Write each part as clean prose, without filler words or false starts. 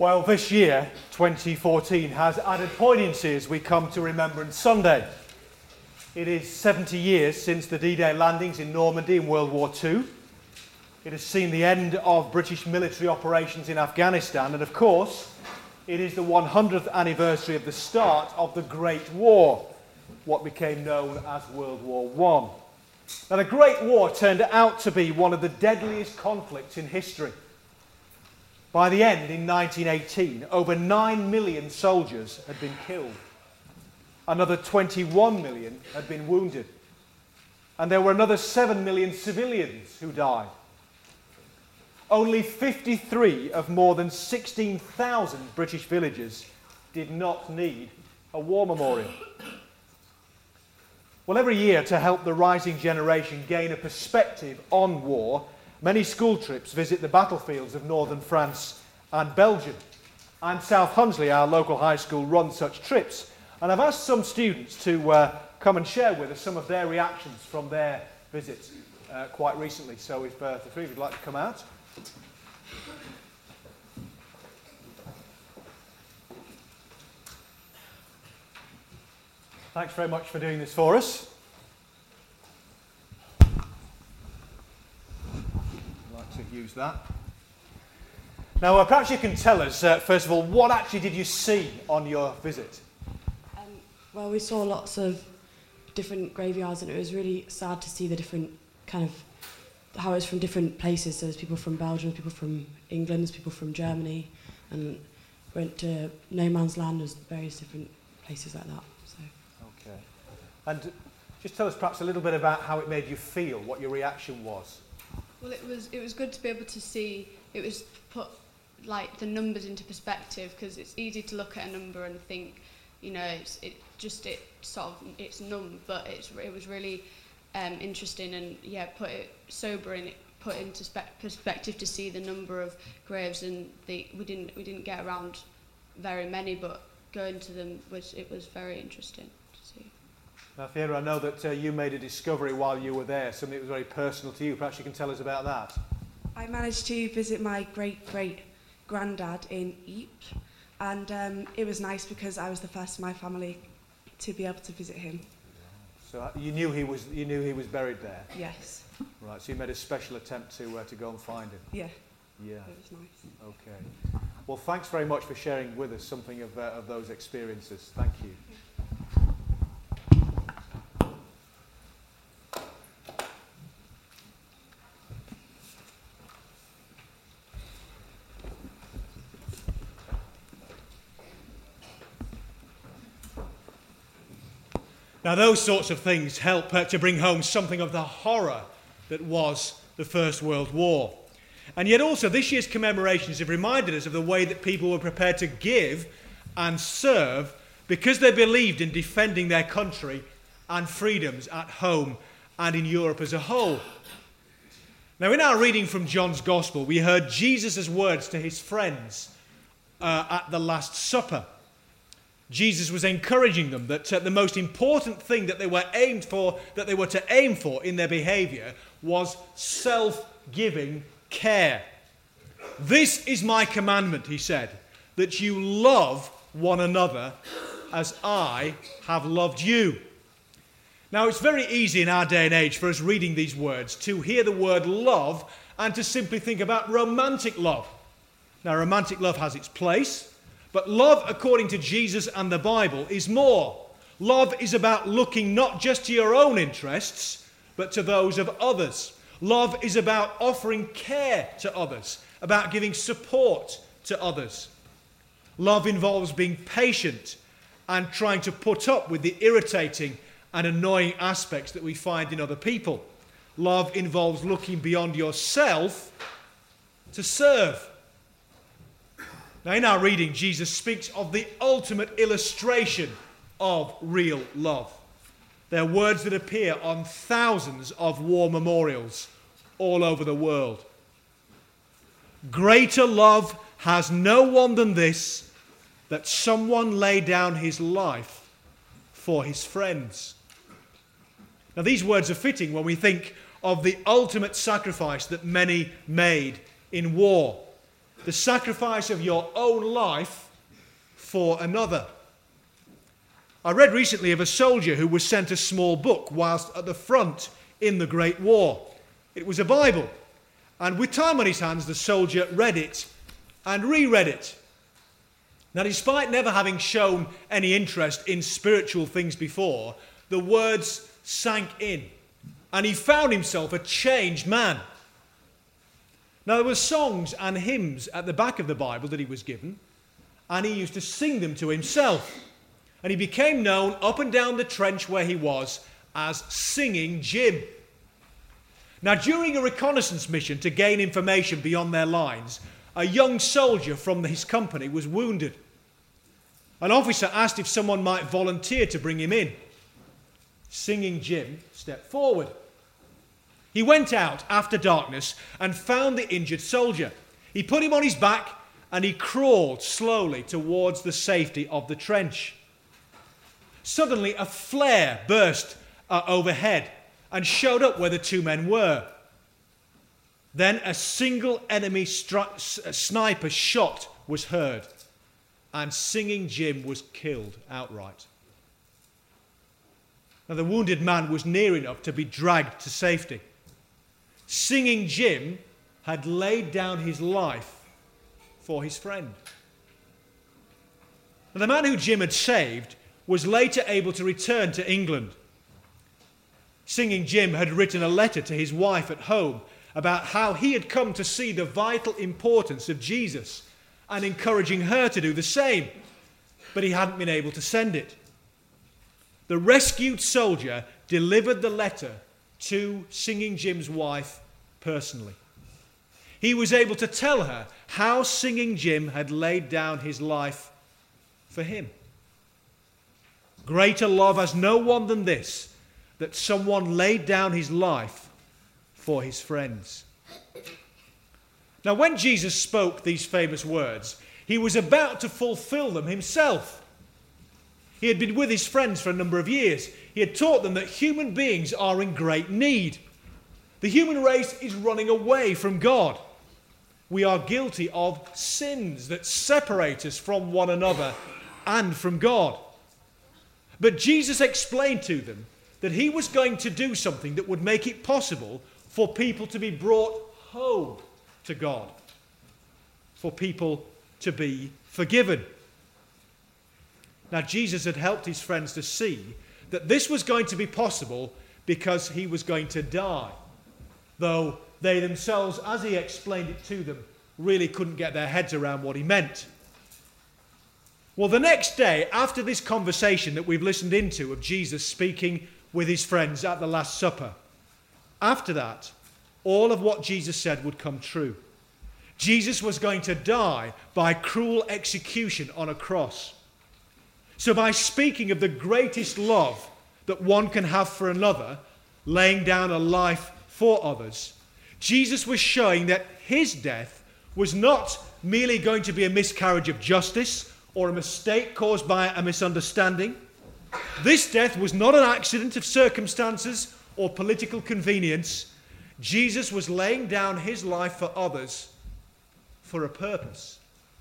Well, this year, 2014, has added poignancy as we come to Remembrance Sunday. It is 70 years since the D-Day landings in Normandy in World War II. It has seen the end of British military operations in Afghanistan, and of course, it is the 100th anniversary of the start of the Great War, what became known as World War I. Now, the Great War turned out to be one of the deadliest conflicts in history. By the end, in 1918, over 9 million soldiers had been killed. Another 21 million had been wounded. And there were another 7 million civilians who died. Only 53 of more than 16,000 British villages did not need a war memorial. Well, every year, to help the rising generation gain a perspective on war, many school trips visit the battlefields of northern France and Belgium. And South Hunsley, our local high school, runs such trips. And I've asked some students to come and share with us some of their reactions from their visits quite recently. So if the three of you would like to come out. Thanks very much for doing this for us. Use that. Now, perhaps you can tell us, first of all, what actually did you see on your visit? Well, we saw lots of different graveyards, and it was really sad to see the different kind of how it's from different places. So there's people from Belgium, people from England, there's people from Germany, and went to No Man's Land. There's various different places like that. So. Okay. And just tell us perhaps a little bit about how it made you feel, what your reaction was. Well, it was good to be able to see. It was put like the numbers into perspective, because it's easy to look at a number and think, you know, it's numb, but it was really interesting, and yeah, put it sobering, put into perspective to see the number of graves, and we didn't get around very many, but going to them was very interesting to see. Now, Fiona, I know that you made a discovery while you were there, something that was very personal to you. Perhaps you can tell us about that. I managed to visit my great-great-granddad in Ypres, and it was nice because I was the first in my family to be able to visit him. So you knew he was buried there? Yes. Right, so you made a special attempt to go and find him? Yeah. Yeah. It was nice. Okay. Well, thanks very much for sharing with us something of those experiences. Thank you. Now, those sorts of things help to bring home something of the horror that was the First World War. And yet also, this year's commemorations have reminded us of the way that people were prepared to give and serve because they believed in defending their country and freedoms at home and in Europe as a whole. Now, in our reading from John's Gospel, we heard Jesus' words to his friends at the Last Supper. Jesus was encouraging them that the most important thing that they were to aim for in their behaviour was self-giving care. This is my commandment, he said, that you love one another as I have loved you. Now, it's very easy in our day and age for us reading these words to hear the word love and to simply think about romantic love. Now, romantic love has its place. But love, according to Jesus and the Bible, is more. Love is about looking not just to your own interests, but to those of others. Love is about offering care to others, about giving support to others. Love involves being patient and trying to put up with the irritating and annoying aspects that we find in other people. Love involves looking beyond yourself to serve. Now, in our reading, Jesus speaks of the ultimate illustration of real love. They're words that appear on thousands of war memorials all over the world. Greater love has no one than this, that someone lay down his life for his friends. Now, these words are fitting when we think of the ultimate sacrifice that many made in war. the sacrifice of your own life for another. I read recently of a soldier who was sent a small book whilst at the front in the Great War. It was a Bible, and with time on his hands, the soldier read it and reread it. Now, despite never having shown any interest in spiritual things before, the words sank in, and he found himself a changed man. Now, there were songs and hymns at the back of the Bible that he was given, and he used to sing them to himself. And he became known up and down the trench where he was as Singing Jim. Now, during a reconnaissance mission to gain information beyond their lines, a young soldier from his company was wounded. An officer asked if someone might volunteer to bring him in. Singing Jim stepped forward. He went out after darkness and found the injured soldier. He put him on his back and he crawled slowly towards the safety of the trench. Suddenly, a flare burst overhead and showed up where the two men were. Then a single enemy sniper shot was heard, and Singing Jim was killed outright. Now, the wounded man was near enough to be dragged to safety. Singing Jim had laid down his life for his friend. Now, the man who Jim had saved was later able to return to England. Singing Jim had written a letter to his wife at home about how he had come to see the vital importance of Jesus and encouraging her to do the same, but he hadn't been able to send it. The rescued soldier delivered the letter to Singing Jim's wife personally. He was able to tell her how Singing Jim had laid down his life for him. Greater love has no one than this, that someone laid down his life for his friends. Now, when Jesus spoke these famous words, he was about to fulfill them himself. He had been with his friends for a number of years. He had taught them that human beings are in great need. The human race is running away from God. We are guilty of sins that separate us from one another and from God. But Jesus explained to them that he was going to do something that would make it possible for people to be brought home to God, for people to be forgiven. Now, Jesus had helped his friends to see that this was going to be possible because he was going to die, though they themselves, as he explained it to them, really couldn't get their heads around what he meant. Well, the next day, after this conversation that we've listened into of Jesus speaking with his friends at the Last Supper, after that, all of what Jesus said would come true. Jesus was going to die by cruel execution on a cross. So by speaking of the greatest love that one can have for another, laying down a life for others, Jesus was showing that his death was not merely going to be a miscarriage of justice or a mistake caused by a misunderstanding. This death was not an accident of circumstances or political convenience. Jesus was laying down his life for others for a purpose.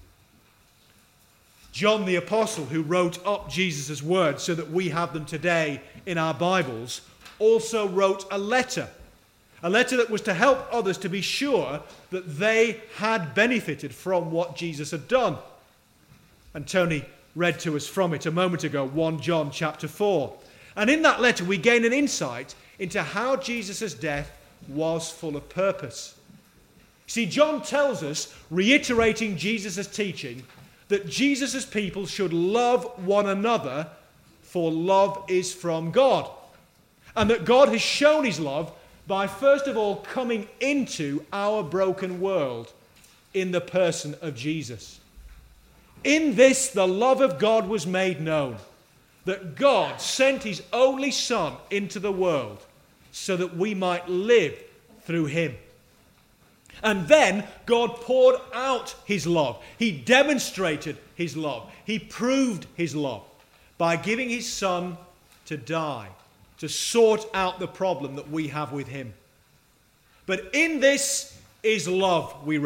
John the Apostle, who wrote up Jesus' words so that we have them today in our Bibles, also wrote a letter that was to help others to be sure that they had benefited from what Jesus had done. And Tony read to us from it a moment ago, 1 John chapter 4. And in that letter we gain an insight into how Jesus' death was full of purpose. See, John tells us, reiterating Jesus' teaching, that Jesus' people should love one another, for love is from God. And that God has shown his love by first of all coming into our broken world in the person of Jesus. In this, the love of God was made known, that God sent his only Son into the world so that we might live through him. And then God poured out his love. He demonstrated his love. He proved his love by giving his Son to die, to sort out the problem that we have with him. But in this is love, we read.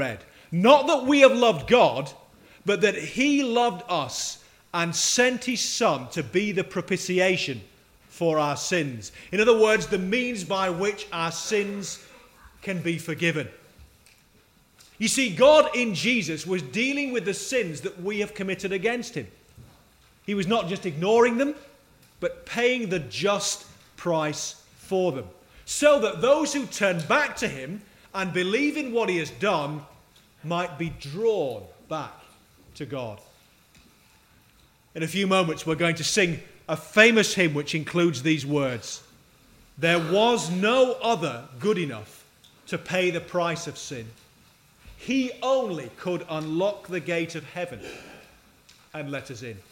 Not that we have loved God, but that he loved us and sent his Son to be the propitiation for our sins. In other words, the means by which our sins can be forgiven. You see, God in Jesus was dealing with the sins that we have committed against him. He was not just ignoring them, but paying the just price for them, so that those who turn back to him and believe in what he has done might be drawn back to God. In a few moments, we're going to sing a famous hymn which includes these words: "There was no other good enough to pay the price of sin. He only could unlock the gate of heaven and let us in."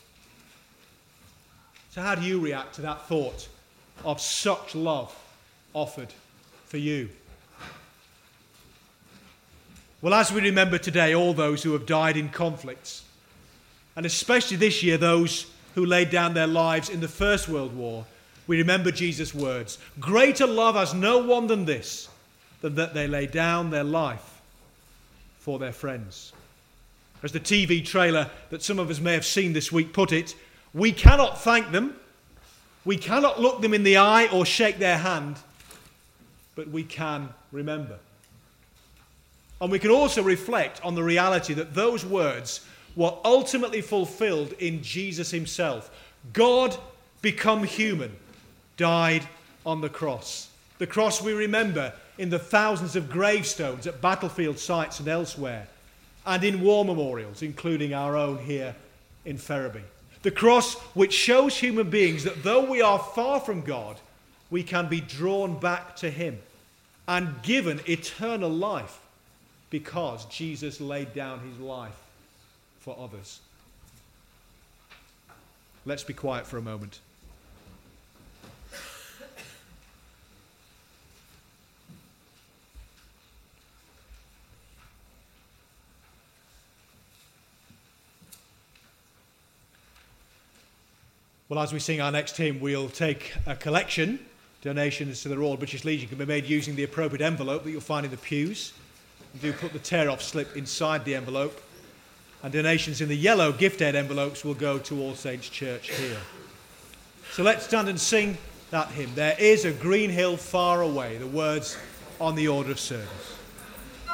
So how do you react to that thought of such love offered for you? Well, as we remember today all those who have died in conflicts, and especially this year those who laid down their lives in the First World War, we remember Jesus' words: "Greater love has no one than this, than that they lay down their life for their friends." As the TV trailer that some of us may have seen this week put it, we cannot thank them, we cannot look them in the eye or shake their hand, but we can remember. And we can also reflect on the reality that those words were ultimately fulfilled in Jesus himself. God become human, died on the cross. The cross we remember in the thousands of gravestones at battlefield sites and elsewhere, and in war memorials, including our own here in Ferriby. The cross which shows human beings that though we are far from God, we can be drawn back to him and given eternal life because Jesus laid down his life for others. Let's be quiet for a moment. Well, as we sing our next hymn, we'll take a collection. Donations to the Royal British Legion can be made using the appropriate envelope that you'll find in the pews. And do put the tear-off slip inside the envelope. And donations in the yellow gift aid envelopes will go to All Saints Church here. So let's stand and sing that hymn. "There is a green hill far away," the words on the order of service.